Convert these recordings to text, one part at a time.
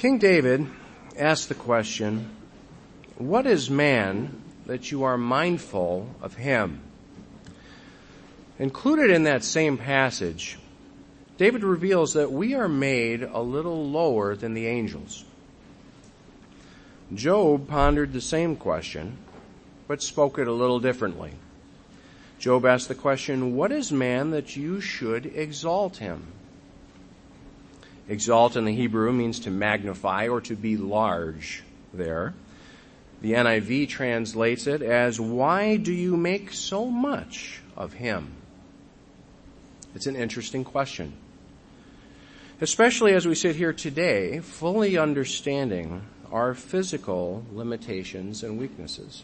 King David asked the question, "What is man that you are mindful of him?" Included in that same passage, David reveals that we are made a little lower than the angels. Job pondered the same question, but spoke it a little differently. Job asked the question, "What is man that you should exalt him?" Exalt in the Hebrew means to magnify or to be large there. The NIV translates it as, "Why do you make so much of him?" It's an interesting question, especially as we sit here today, fully understanding our physical limitations and weaknesses.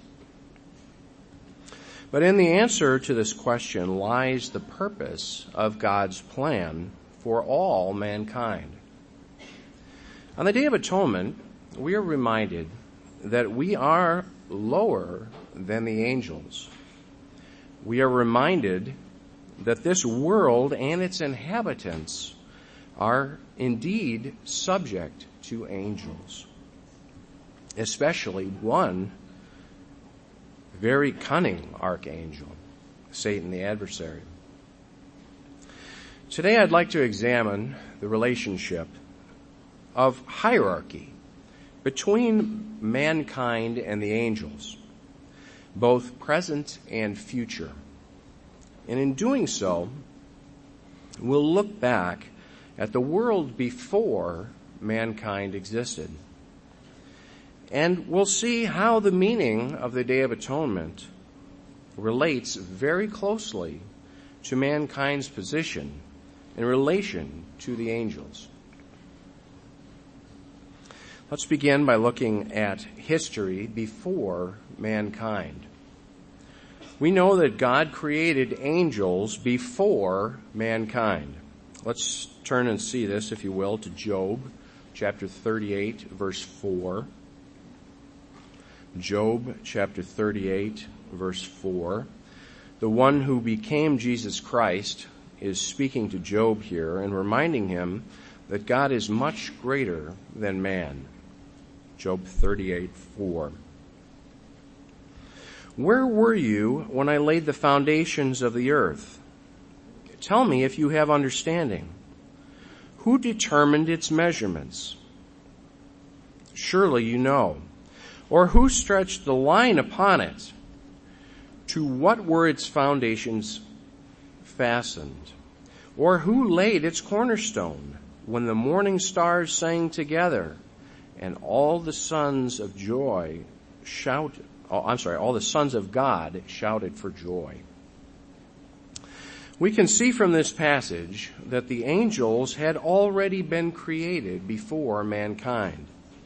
But in the answer to this question lies the purpose of God's plan for all mankind. On the Day of Atonement, we are reminded that we are lower than the angels. We are reminded that this world and its inhabitants are indeed subject to angels, especially one very cunning archangel, Satan the adversary. Today I'd like to examine the relationship of hierarchy between mankind and the angels, both present and future. And in doing so, we'll look back at the world before mankind existed. And we'll see how the meaning of the Day of Atonement relates very closely to mankind's position in relation to the angels. Let's begin by looking at history before mankind. We know that God created angels before mankind. Let's turn and see this, if you will, to Job chapter 38, verse 4. Job chapter 38, verse 4. The one who became Jesus Christ is speaking to Job here and reminding him that God is much greater than man. Job 38, 4. "Where were you when I laid the foundations of the earth? Tell me if you have understanding. Who determined its measurements? Surely you know. Or who stretched the line upon it? To what were its foundations fastened? Or who laid its cornerstone when the morning stars sang together and all the sons of God shouted for joy?" We can see from this passage that the angels had already been created before mankind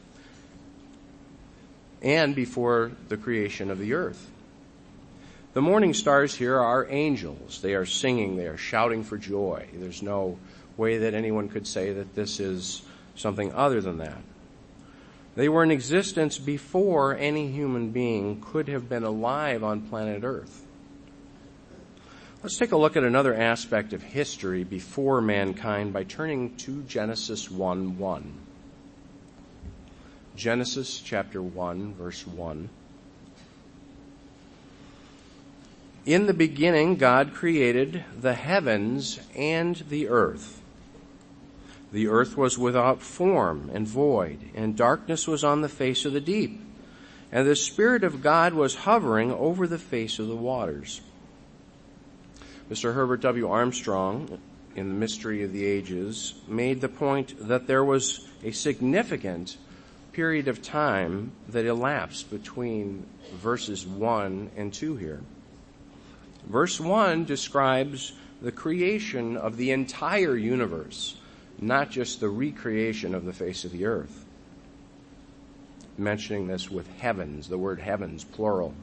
and before the creation of the earth. The morning stars here are angels. They are singing, they are shouting for joy. There's no way that anyone could say that this is something other than that. They were in existence before any human being could have been alive on planet Earth. Let's take a look at another aspect of history before mankind by turning to Genesis 1:1. Genesis chapter 1, verse 1. "In the beginning, God created the heavens and the earth. The earth was without form and void, and darkness was on the face of the deep. And the Spirit of God was hovering over the face of the waters." Mr. Herbert W. Armstrong, in The Mystery of the Ages, made the point that there was a significant period of time that elapsed between verses 1 and 2 here. Verse 1 describes the creation of the entire universe, not just the recreation of the face of the earth. Mentioning this with heavens, the word heavens, plural.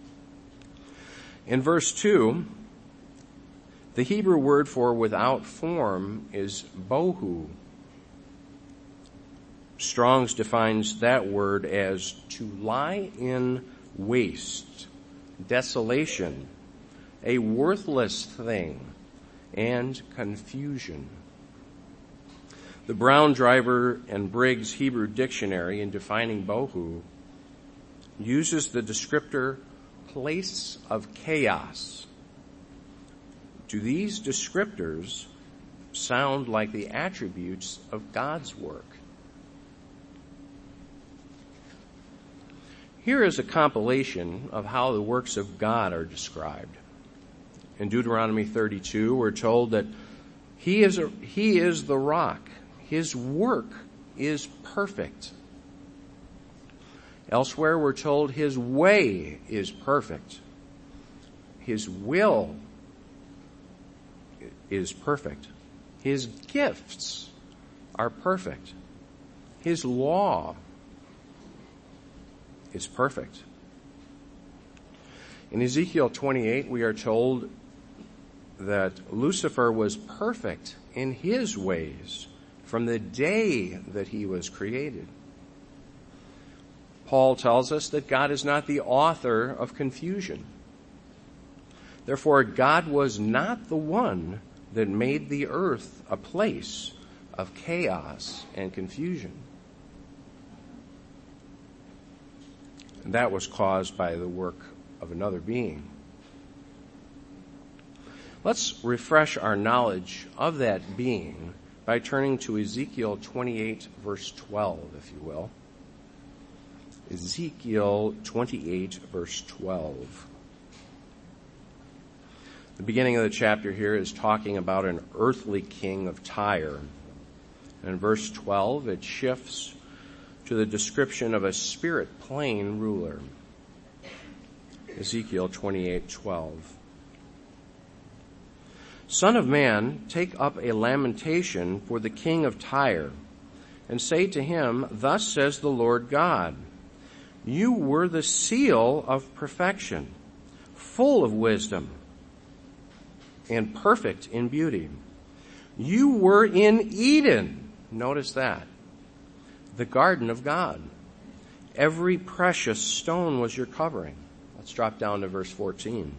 In verse 2, the Hebrew word for without form is bohu. Strong's defines that word as to lie in waste, desolation, a worthless thing, and confusion. The Brown, Driver, and Briggs Hebrew Dictionary, in defining bohu, uses the descriptor place of chaos. Do these descriptors sound like the attributes of God's work? Here is a compilation of how the works of God are described. In Deuteronomy 32, we're told that He is the rock. His work is perfect. Elsewhere, we're told His way is perfect. His will is perfect. His gifts are perfect. His law is perfect. In Ezekiel 28, we are told that Lucifer was perfect in his ways from the day that he was created. Paul tells us that God is not the author of confusion. Therefore, God was not the one that made the earth a place of chaos and confusion. And that was caused by the work of another being. Let's refresh our knowledge of that being by turning to Ezekiel 28, verse 12, if you will. Ezekiel 28, verse 12. The beginning of the chapter here is talking about an earthly king of Tyre. And in verse 12, it shifts to the description of a spirit plane ruler. Ezekiel 28:12. Son of man, take up a lamentation for the king of Tyre, and say to him, Thus says the Lord God, You were the seal of perfection, full of wisdom, and perfect in beauty. You were in Eden. Notice that. The garden of God. Every precious stone was your covering. Let's drop down to verse 14.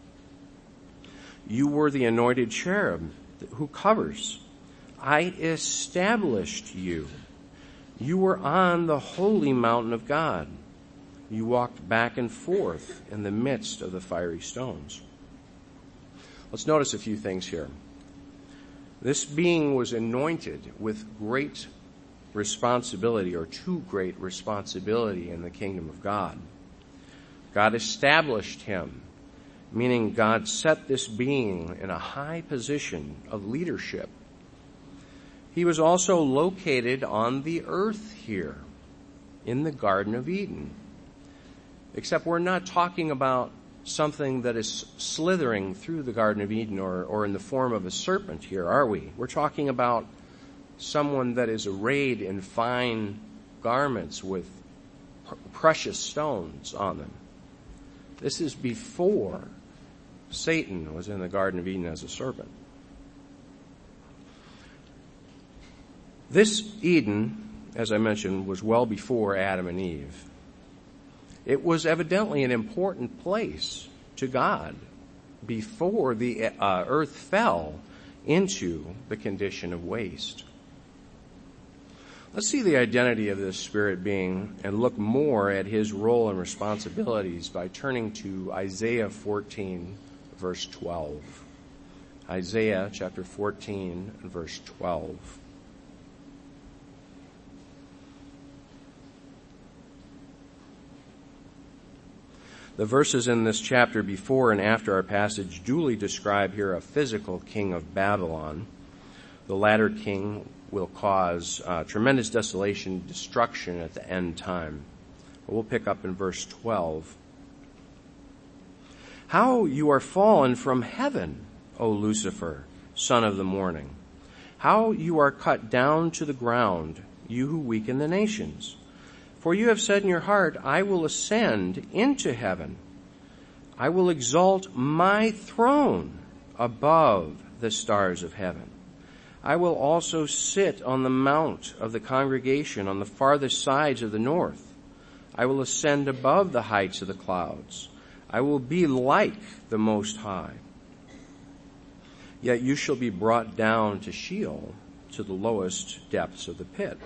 You were the anointed cherub who covers. I established you. You were on the holy mountain of God. You walked back and forth in the midst of the fiery stones. Let's notice a few things here. This being was anointed with great responsibility, or too great responsibility in the kingdom of God. God established him, meaning God set this being in a high position of leadership. He was also located on the earth here, in the Garden of Eden. Except we're not talking about something that is slithering through the Garden of Eden or in the form of a serpent here, are we? We're talking about someone that is arrayed in fine garments with precious stones on them. This is before Satan was in the Garden of Eden as a serpent. This Eden, as I mentioned, was well before Adam and Eve. It was evidently an important place to God before the earth fell into the condition of waste. Let's see the identity of this spirit being and look more at his role and responsibilities by turning to Isaiah 14, verse 12. Isaiah chapter 14, verse 12. The verses in this chapter before and after our passage duly describe here a physical king of Babylon. The latter king will cause tremendous desolation and destruction at the end time. But we'll pick up in verse 12. How you are fallen from heaven, O Lucifer, son of the morning. How you are cut down to the ground, you who weaken the nations. For you have said in your heart, I will ascend into heaven. I will exalt my throne above the stars of heaven. I will also sit on the mount of the congregation on the farthest sides of the north. I will ascend above the heights of the clouds. I will be like the Most High. Yet you shall be brought down to Sheol, to the lowest depths of the pit.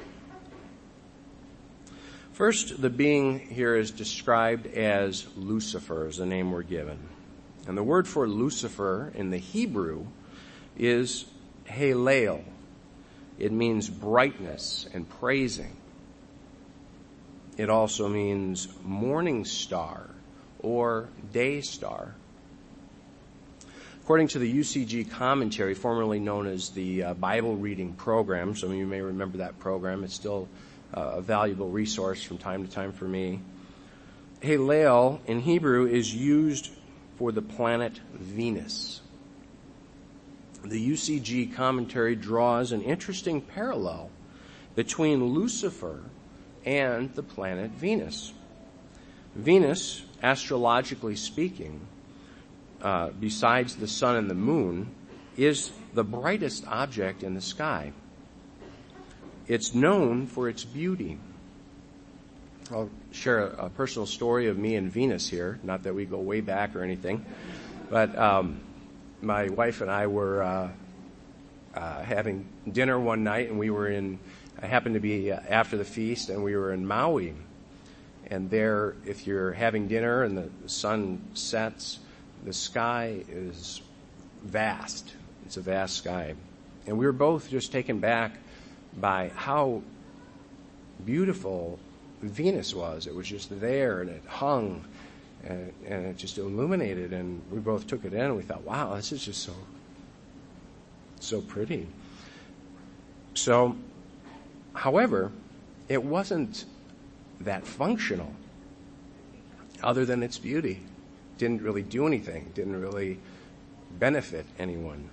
First, the being here is described as Lucifer, is the name we're given. And the word for Lucifer in the Hebrew is Halel. It means brightness and praising. It also means morning star or day star. According to the UCG commentary, formerly known as the Bible reading program, some of you may remember that program. It's still a valuable resource from time to time for me. Halel in Hebrew is used for the planet Venus. The UCG commentary draws an interesting parallel between Lucifer and the planet Venus. Venus, astrologically speaking, besides the sun and the moon, is the brightest object in the sky. It's known for its beauty. I'll share a personal story of me and Venus here, not that we go way back or anything, but my wife and I were having dinner one night, and I happened to be after the feast, and we were in Maui. And there, if you're having dinner and the sun sets, the sky is vast. It's a vast sky. And we were both just taken back by how beautiful Venus was. It was just there, and it hung, and it just illuminated, and we both took it in, and we thought, wow, this is just so pretty. So, however, it wasn't that functional other than its beauty. Didn't really do anything, didn't really benefit anyone.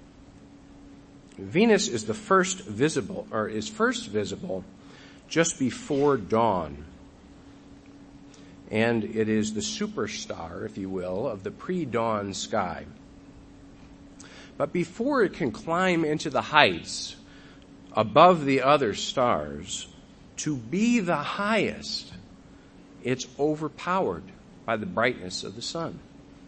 Venus is first visible just before dawn. And it is the superstar, if you will, of the pre-dawn sky. But before it can climb into the heights above the other stars, to be the highest, it's overpowered by the brightness of the sun.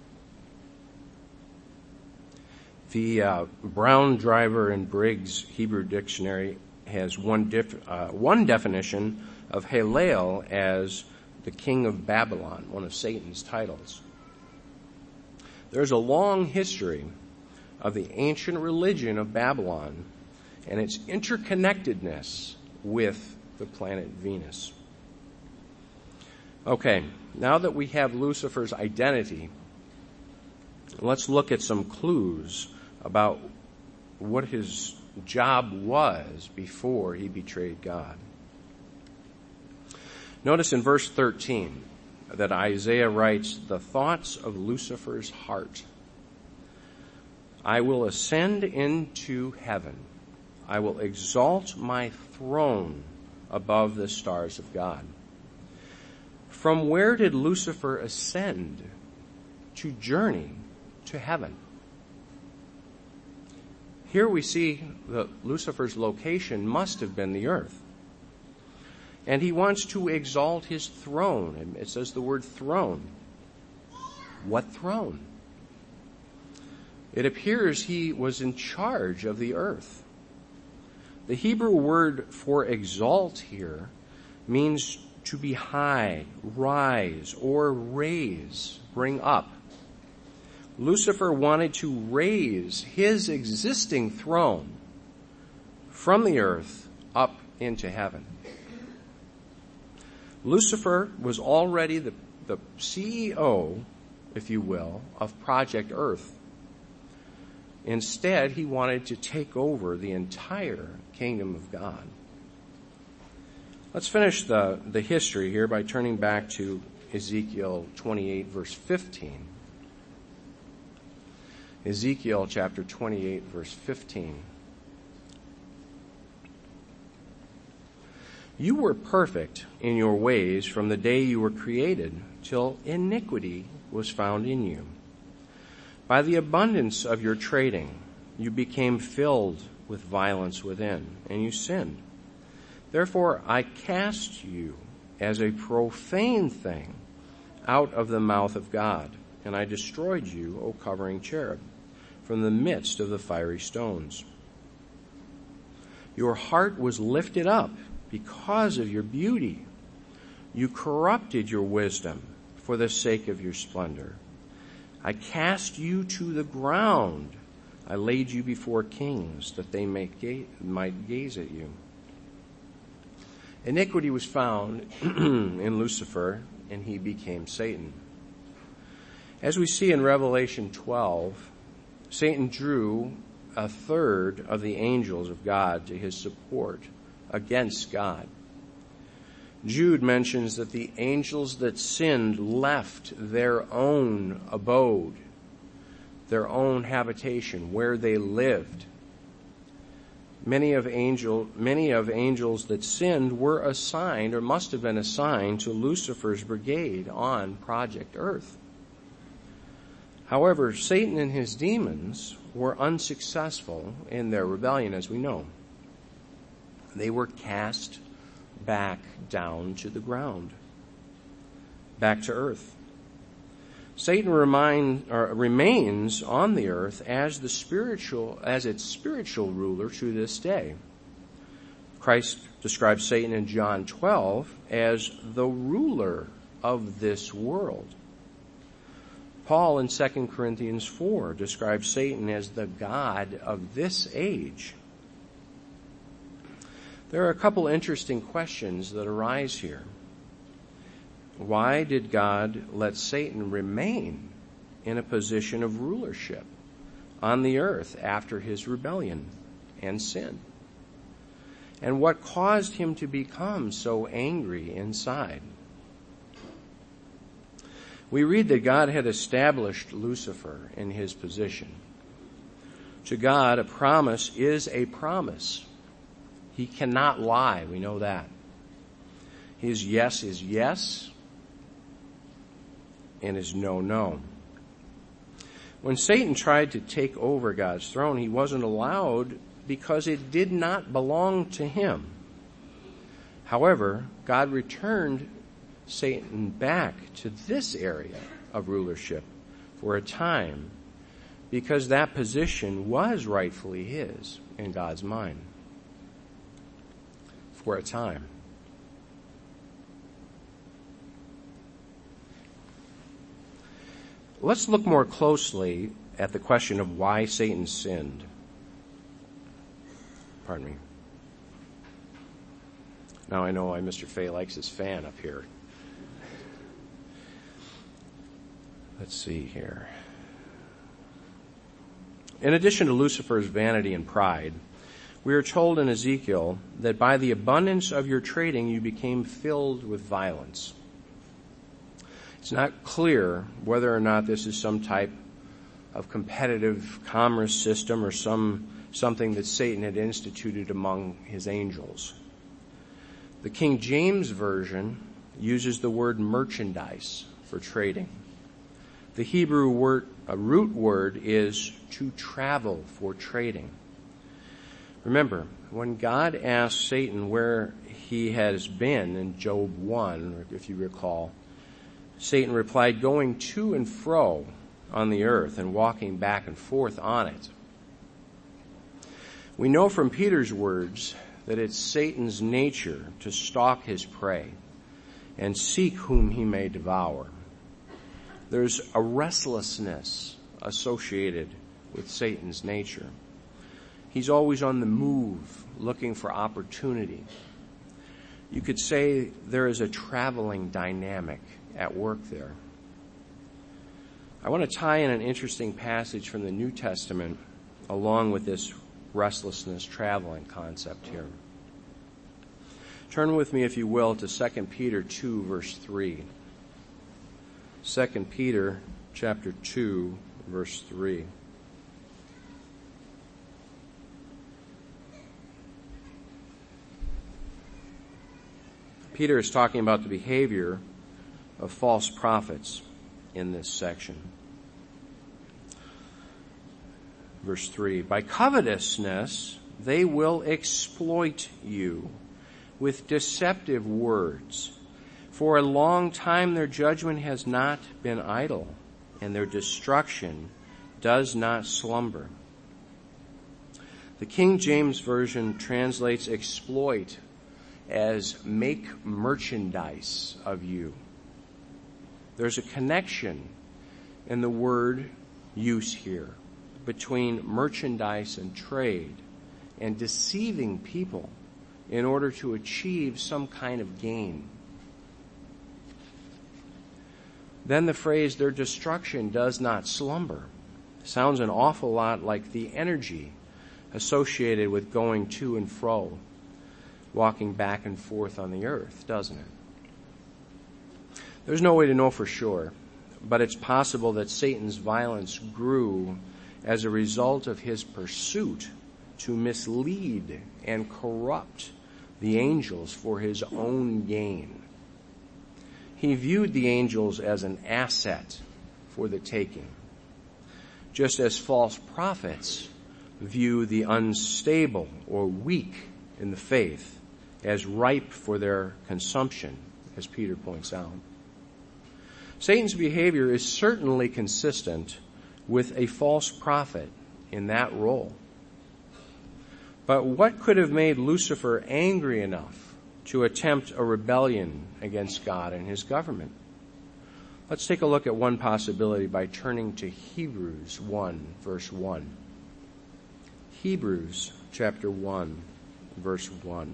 The Brown, Driver, and Briggs Hebrew Dictionary has one definition of Halel as the king of Babylon, one of Satan's titles. There's a long history of the ancient religion of Babylon and its interconnectedness with the planet Venus. Okay, now that we have Lucifer's identity, let's look at some clues about what his job was before he betrayed God. Notice in verse 13 that Isaiah writes, "The thoughts of Lucifer's heart. I will ascend into heaven. I will exalt my throne above the stars of God." From where did Lucifer ascend to journey to heaven? Here we see that Lucifer's location must have been the earth. And he wants to exalt his throne. And it says the word throne. What throne? It appears he was in charge of the earth. The Hebrew word for exalt here means to be high, rise, or raise, bring up. Lucifer wanted to raise his existing throne from the earth up into heaven. Lucifer was already the CEO, if you will, of Project Earth. Instead, he wanted to take over the entire kingdom of God. Let's finish the history here by turning back to Ezekiel 28, verse 15. Ezekiel chapter 28, verse 15. "You were perfect in your ways from the day you were created, till iniquity was found in you. By the abundance of your trading, you became filled with violence within, and you sinned. Therefore I cast you as a profane thing out of the mouth of God, and I destroyed you, O covering cherub, from the midst of the fiery stones." Your heart was lifted up because of your beauty. You corrupted your wisdom for the sake of your splendor. I cast you to the ground. I laid you before kings that they might gaze at you. Iniquity was found in Lucifer, and he became Satan. As we see in Revelation 12, Satan drew a third of the angels of God to his support against God. Jude mentions that the angels that sinned left their own abode, their own habitation, where they lived. Many of angels that sinned were assigned, or must have been assigned, to Lucifer's brigade on Project Earth. However, Satan and his demons were unsuccessful in their rebellion, as we know. They were cast back down to the ground, back to earth. Satan remains on the earth as its spiritual ruler to this day. Christ describes Satan in John 12 as the ruler of this world. Paul in 2 Corinthians 4 describes Satan as the god of this age. There are a couple interesting questions that arise here. Why did God let Satan remain in a position of rulership on the earth after his rebellion and sin? And what caused him to become so angry inside? We read that God had established Lucifer in his position. To God, a promise is a promise. He cannot lie. We know that. His yes is yes, and his no, no. When Satan tried to take over God's throne, he wasn't allowed because it did not belong to him. However, God returned Satan back to this area of rulership for a time because that position was rightfully his in God's mind. For a time. Let's look more closely at the question of why Satan sinned. Pardon me. Now I know why Mr. Fay likes his fan up here. Let's see here. In addition to Lucifer's vanity and pride, we are told in Ezekiel that by the abundance of your trading you became filled with violence. It's not clear whether or not this is some type of competitive commerce system or something that Satan had instituted among his angels. The King James Version uses the word merchandise for trading. The Hebrew root word is to travel for trading. Remember, when God asked Satan where he has been in Job 1, if you recall, Satan replied, going to and fro on the earth and walking back and forth on it. We know from Peter's words that it's Satan's nature to stalk his prey and seek whom he may devour. There's a restlessness associated with Satan's nature. He's always on the move, looking for opportunity. You could say there is a traveling dynamic at work there. I want to tie in an interesting passage from the New Testament along with this restlessness, traveling concept here. Turn with me, if you will, to 2 Peter 2, verse 3. 2 Peter chapter 2, verse 3. Peter is talking about the behavior of false prophets in this section. Verse 3, by covetousness they will exploit you with deceptive words. For a long time their judgment has not been idle, and their destruction does not slumber. The King James Version translates exploit as make merchandise of you. There's a connection in the word use here between merchandise and trade and deceiving people in order to achieve some kind of gain. Then the phrase, their destruction does not slumber, sounds an awful lot like the energy associated with going to and fro, walking back and forth on the earth, doesn't it? There's no way to know for sure, but it's possible that Satan's violence grew as a result of his pursuit to mislead and corrupt the angels for his own gain. He viewed the angels as an asset for the taking, just as false prophets view the unstable or weak in the faith as ripe for their consumption, as Peter points out. Satan's behavior is certainly consistent with a false prophet in that role. But what could have made Lucifer angry enough to attempt a rebellion against God and his government? Let's take a look at one possibility by turning to Hebrews 1, verse 1. Hebrews chapter 1, verse 1.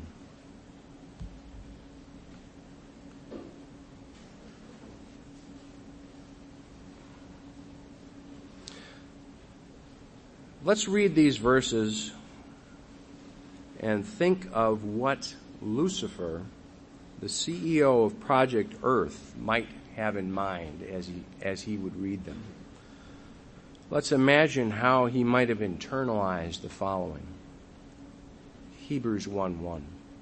Let's read these verses and think of what Lucifer, the CEO of Project Earth, might have in mind as he would read them. Let's imagine how he might have internalized the following. Hebrews 1:1.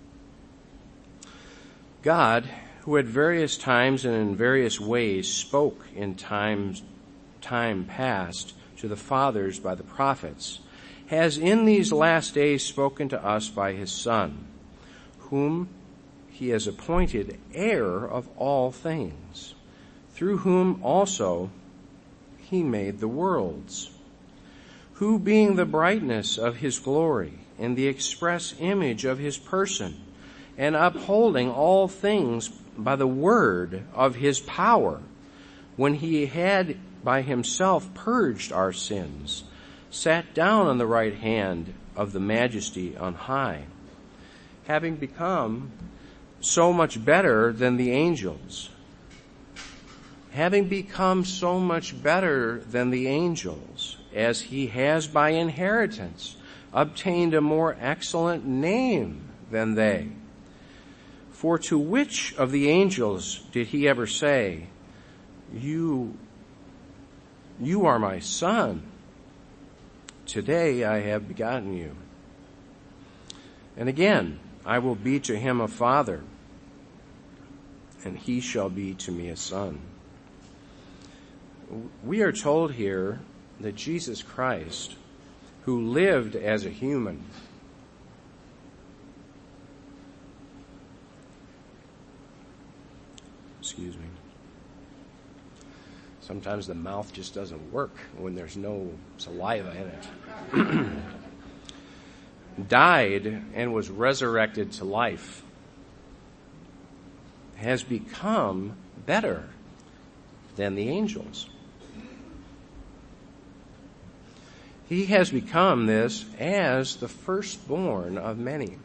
God, who at various times and in various ways spoke in time past to the fathers by the prophets, has in these last days spoken to us by his Son, whom he has appointed heir of all things, through whom also he made the worlds, who being the brightness of his glory and the express image of his person, and upholding all things by the word of his power, when he had by himself purged our sins, sat down on the right hand of the majesty on high, having become so much better than the angels. Having become so much better than the angels, as he has by inheritance obtained a more excellent name than they. For to which of the angels did he ever say, You are my son. Today I have begotten you. And again, I will be to him a father, and he shall be to me a son. We are told here that Jesus Christ, who lived as a human, sometimes the mouth just doesn't work when there's no saliva in it, died and was resurrected to life, has become better than the angels. He has become this as the firstborn of many.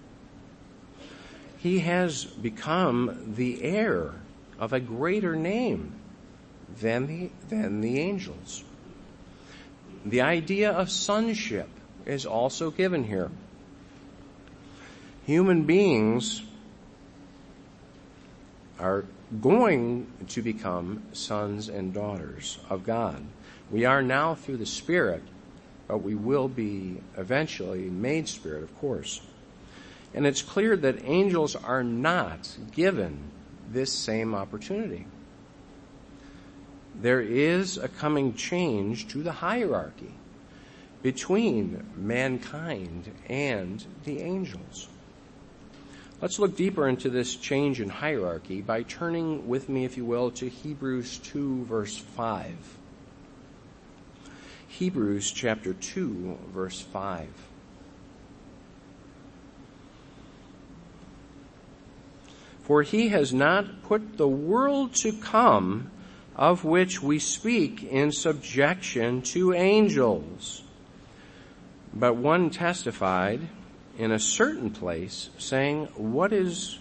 He has become the heir of a greater name than the angels. The idea of sonship is also given here. Human beings are going to become sons and daughters of God. We are now through the Spirit, but we will be eventually made Spirit, of course. And it's clear that angels are not given this same opportunity. There is a coming change to the hierarchy between mankind and the angels. Let's look deeper into this change in hierarchy by turning with me, if you will, to Hebrews 2, verse 5. Hebrews chapter 2, verse 5. For he has not put the world to come, of which we speak, in subjection to angels. But one testified in a certain place, saying, What is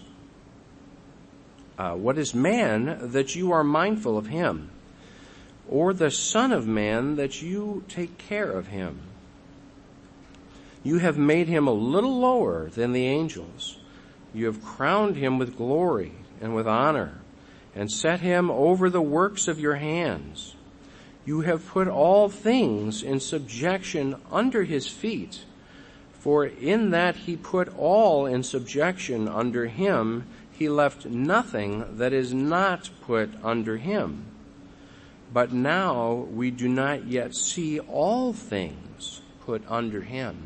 man that you are mindful of him, or the Son of Man that you take care of him? You have made him a little lower than the angels. You have crowned him with glory and with honor, and set him over the works of your hands. You have put all things in subjection under his feet. For in that he put all in subjection under him, he left nothing that is not put under him. But now we do not yet see all things put under him.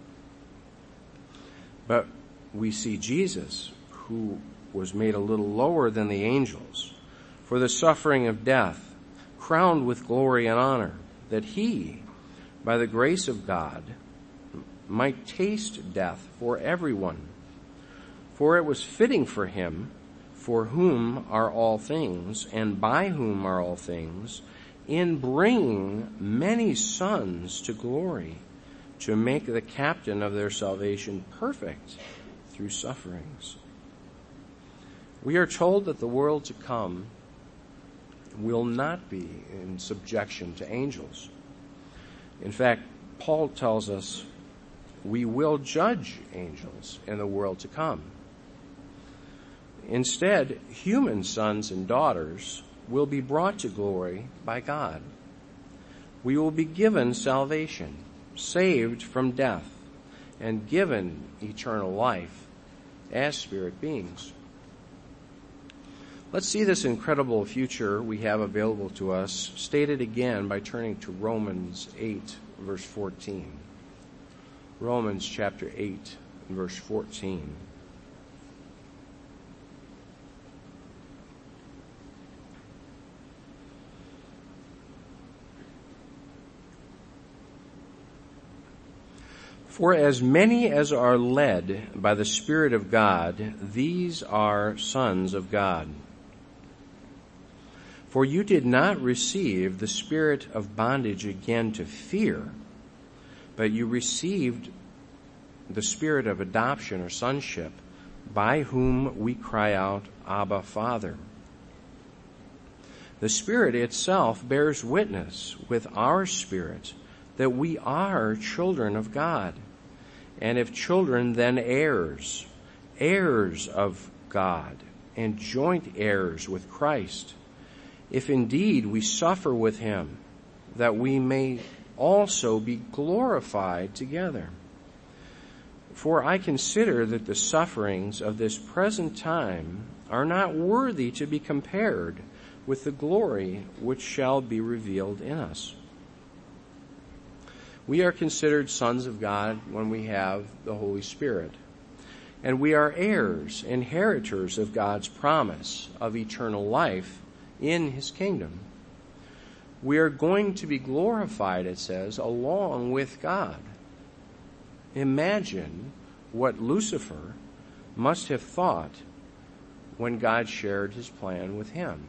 But we see Jesus, who was made a little lower than the angels, for the suffering of death, crowned with glory and honor, that he, by the grace of God, might taste death for everyone. For it was fitting for him, for whom are all things, and by whom are all things, in bringing many sons to glory, to make the captain of their salvation perfect through sufferings. We are told that the world to come will not be in subjection to angels. In fact, Paul tells us we will judge angels in the world to come. Instead, human sons and daughters will be brought to glory by God. We will be given salvation, saved from death, and given eternal life as spirit beings. Let's see this incredible future we have available to us stated again by turning to Romans 8, verse 14. Romans chapter 8, verse 14. For as many as are led by the Spirit of God, these are sons of God. For you did not receive the spirit of bondage again to fear, but you received the spirit of adoption or sonship, by whom we cry out, Abba, Father. The Spirit itself bears witness with our spirit that we are children of God, and if children, then heirs, heirs of God, and joint heirs with Christ, if indeed we suffer with him, that we may also be glorified together. For I consider that the sufferings of this present time are not worthy to be compared with the glory which shall be revealed in us. We are considered sons of God when we have the Holy Spirit, and we are heirs, inheritors of God's promise of eternal life in his kingdom. We are going to be glorified, it says, along with God. Imagine what Lucifer must have thought when God shared his plan with him.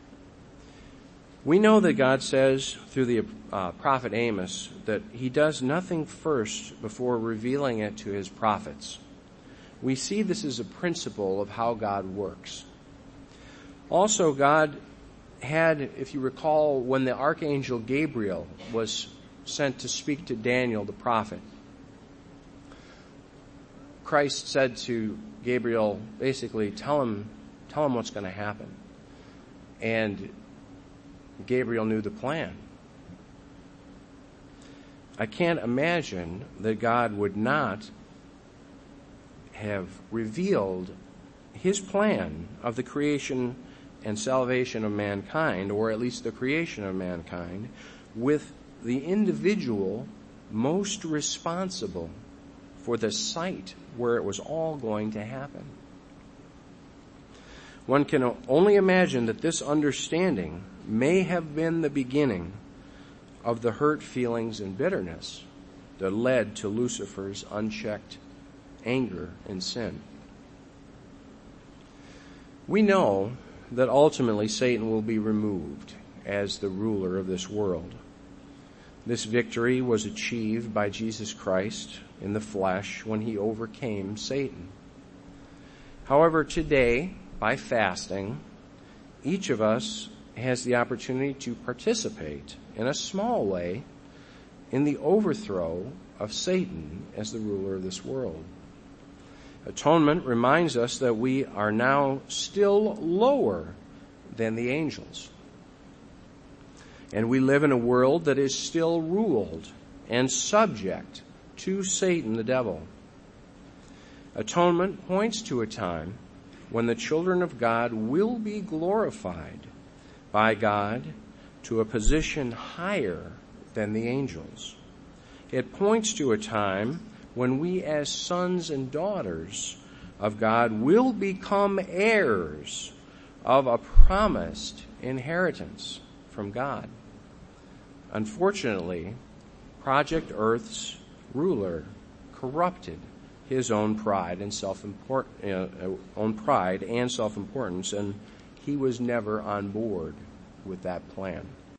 We know that God says through the prophet Amos that he does nothing first before revealing it to his prophets. We see this as a principle of how God works. Also, God had, if you recall, when the archangel Gabriel was sent to speak to Daniel the prophet, Christ said to Gabriel, basically, tell him what's going to happen. And Gabriel knew the plan. I can't imagine that God would not have revealed his plan of the creation and salvation of mankind, or at least the creation of mankind, with the individual most responsible for the site where it was all going to happen. One can only imagine that this understanding may have been the beginning of the hurt feelings and bitterness that led to Lucifer's unchecked anger and sin. We know that ultimately Satan will be removed as the ruler of this world. This victory was achieved by Jesus Christ in the flesh when he overcame Satan. However, today, by fasting, each of us has the opportunity to participate in a small way in the overthrow of Satan as the ruler of this world. Atonement reminds us that we are now still lower than the angels. And we live in a world that is still ruled and subject to Satan, the devil. Atonement points to a time when the children of God will be glorified by God to a position higher than the angels. It points to a time when we as sons and daughters of God will become heirs of a promised inheritance from God. Unfortunately, Project Earth's ruler corrupted his own pride and self-importance, and he was never on board with that plan.